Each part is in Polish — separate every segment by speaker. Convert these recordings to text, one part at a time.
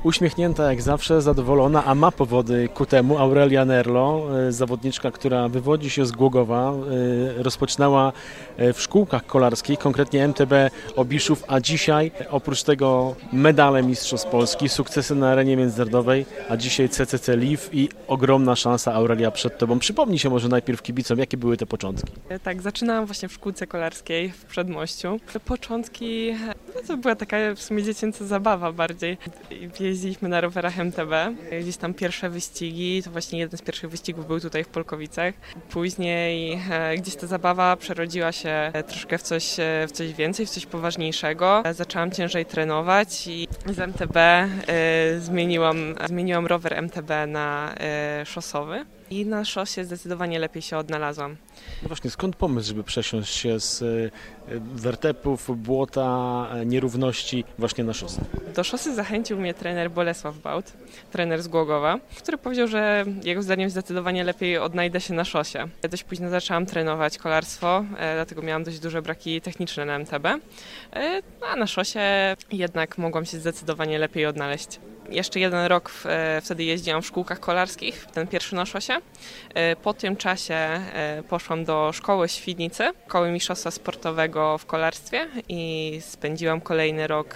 Speaker 1: Uśmiechnięta jak zawsze, zadowolona, a ma powody ku temu. Aurelia Nerlo, zawodniczka, która wywodzi się z Głogowa, rozpoczynała w szkółkach kolarskich, konkretnie MTB Obiszów, a dzisiaj oprócz tego medale Mistrzostw Polski, sukcesy na arenie międzynarodowej, a dzisiaj CCC Liv i ogromna szansa, Aurelia, przed Tobą. Przypomnij się może najpierw kibicom, jakie były te początki?
Speaker 2: Tak, zaczynałam właśnie w szkółce kolarskiej w Przedmościu. Te początki, to była taka w sumie dziecięca zabawa bardziej. Jeździliśmy na rowerach MTB, gdzieś tam pierwsze wyścigi, to właśnie jeden z pierwszych wyścigów był tutaj w Polkowicach. Później gdzieś ta zabawa przerodziła się troszkę w coś więcej, w coś poważniejszego. Zaczęłam ciężej trenować i z MTB zmieniłam rower MTB na szosowy. I na szosie zdecydowanie lepiej się odnalazłam.
Speaker 1: No właśnie, skąd pomysł, żeby przesiąść się z wertepów, błota, nierówności właśnie na szosę?
Speaker 2: Do szosy zachęcił mnie trener Bolesław Bałt, trener z Głogowa, który powiedział, że jego zdaniem zdecydowanie lepiej odnajdę się na szosie. Dość późno zaczęłam trenować kolarstwo, dlatego miałam dość duże braki techniczne na MTB, a na szosie jednak mogłam się zdecydowanie lepiej odnaleźć. Jeszcze jeden rok wtedy jeździłam w szkółkach kolarskich, ten pierwszy na szosie. Po tym czasie poszłam do szkoły w Świdnicy, szkoły mistrzostwa sportowego w kolarstwie i spędziłam kolejny rok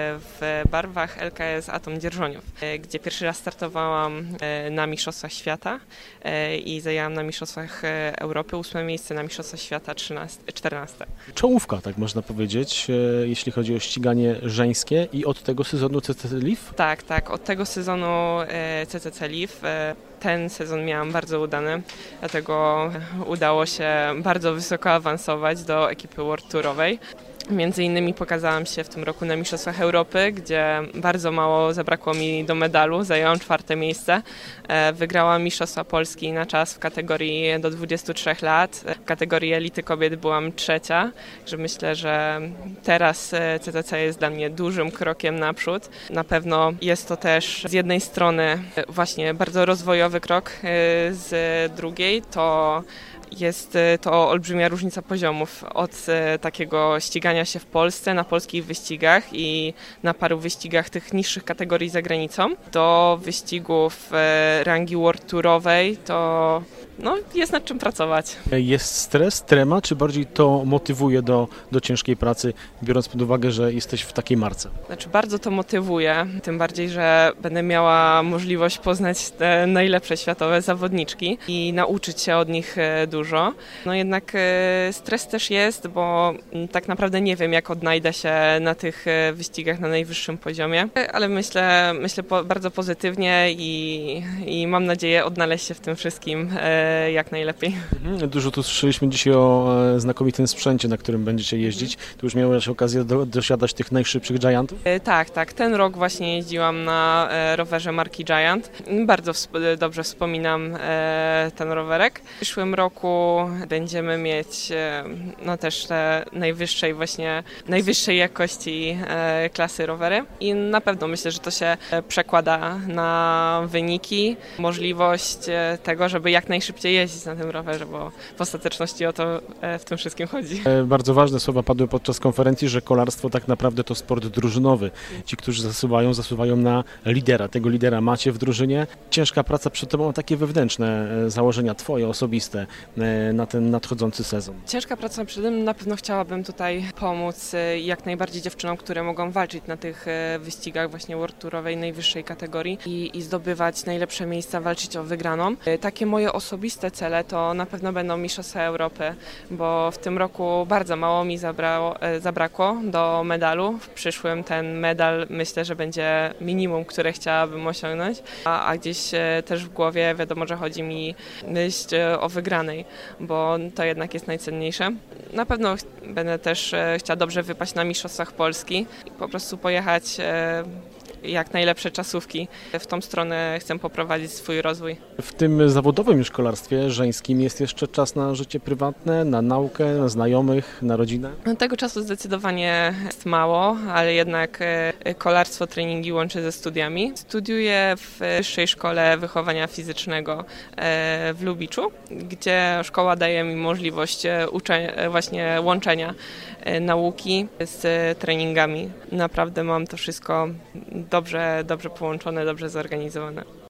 Speaker 2: w barwach LKS Atom Dzierżoniów, gdzie pierwszy raz startowałam na mistrzostwach świata i zajęłam na mistrzostwach Europy 8 miejsce, na mistrzostwach świata 14.
Speaker 1: Czołówka, tak można powiedzieć, jeśli chodzi o ściganie żeńskie i od tego sezonu CCC Liv?
Speaker 2: Tak, od tego sezonu CCC Liv. Ten sezon miałam bardzo udany, dlatego udało się bardzo wysoko awansować do ekipy World Tourowej. Między innymi pokazałam się w tym roku na Mistrzostwach Europy, gdzie bardzo mało zabrakło mi do medalu, zajęłam 4. miejsce. Wygrałam Mistrzostwa Polski na czas w kategorii do 23 lat. W kategorii elity kobiet byłam 3. Także myślę, że teraz CCC jest dla mnie dużym krokiem naprzód. Na pewno jest to też z jednej strony właśnie bardzo rozwojowy krok, z drugiej to jest to olbrzymia różnica poziomów od takiego ścigania się w Polsce na polskich wyścigach i na paru wyścigach tych niższych kategorii za granicą do wyścigów rangi World Tourowej, to jest nad czym pracować.
Speaker 1: Jest stres, trema, czy bardziej to motywuje do ciężkiej pracy, biorąc pod uwagę, że jesteś w takiej marce?
Speaker 2: Znaczy bardzo to motywuje, tym bardziej, że będę miała możliwość poznać te najlepsze światowe zawodniczki i nauczyć się od nich dużo. Jednak stres też jest, bo tak naprawdę nie wiem, jak odnajdę się na tych wyścigach na najwyższym poziomie, ale myślę bardzo pozytywnie i mam nadzieję odnaleźć się w tym wszystkim jak najlepiej.
Speaker 1: Dużo tu słyszeliśmy dzisiaj o znakomitym sprzęcie, na którym będziecie jeździć. Tu już miałeś okazję dosiadać tych najszybszych Giantów?
Speaker 2: Tak. Ten rok właśnie jeździłam na rowerze marki Giant. Bardzo dobrze wspominam ten rowerek. W przyszłym roku będziemy mieć też te najwyższej jakości klasy rowery i na pewno myślę, że to się przekłada na wyniki, możliwość tego, żeby jak najszybciej jeździć na tym rowerze, bo w ostateczności o to w tym wszystkim chodzi.
Speaker 1: Bardzo ważne słowa padły podczas konferencji, że kolarstwo tak naprawdę to sport drużynowy. Ci, którzy zasuwają na lidera. Tego lidera macie w drużynie. Ciężka praca przed Tobą, takie wewnętrzne założenia Twoje, osobiste na ten nadchodzący sezon.
Speaker 2: Ciężka praca przede mną, na pewno chciałabym tutaj pomóc jak najbardziej dziewczynom, które mogą walczyć na tych wyścigach właśnie World Tourowej najwyższej kategorii i zdobywać najlepsze miejsca, walczyć o wygraną. Takie moje osobiste cele to na pewno będą Mistrzostwa Europy, bo w tym roku bardzo mało mi zabrakło do medalu. W przyszłym ten medal myślę, że będzie minimum, które chciałabym osiągnąć, a gdzieś też w głowie wiadomo, że chodzi mi myśl o wygranej, bo to jednak jest najcenniejsze. Na pewno będę też chciała dobrze wypaść na Mistrzostwach Polski i po prostu pojechać jak najlepsze czasówki. W tą stronę chcę poprowadzić swój rozwój.
Speaker 1: W tym zawodowym już kolarstwie żeńskim jest jeszcze czas na życie prywatne, na naukę, na znajomych, na rodzinę?
Speaker 2: Tego czasu zdecydowanie jest mało, ale jednak kolarstwo, treningi łączę ze studiami. Studiuję w Wyższej Szkole Wychowania Fizycznego w Lubiczu, gdzie szkoła daje mi możliwość właśnie łączenia nauki z treningami. Naprawdę mam to wszystko dobrze połączone, dobrze zorganizowane.